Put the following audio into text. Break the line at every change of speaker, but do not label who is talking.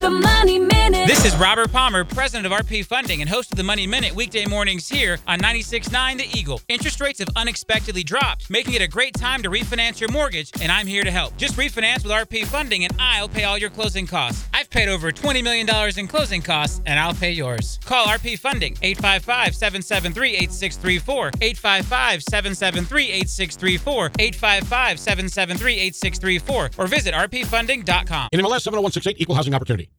The Money Minute.
This is Robert Palmer, president of RP Funding and host of the Money Minute weekday mornings here on 96.9 The Eagle. Interest rates have unexpectedly dropped, making it a great time to refinance your mortgage, and I'm here to help. Just refinance with RP Funding and I'll pay all your closing costs. I've paid over $20 million in closing costs, and I'll pay yours. Call RP Funding, 855-773-8634, 855-773-8634, 855-773-8634, or visit rpfunding.com.
In MLS 70168, Equal Housing Opportunity.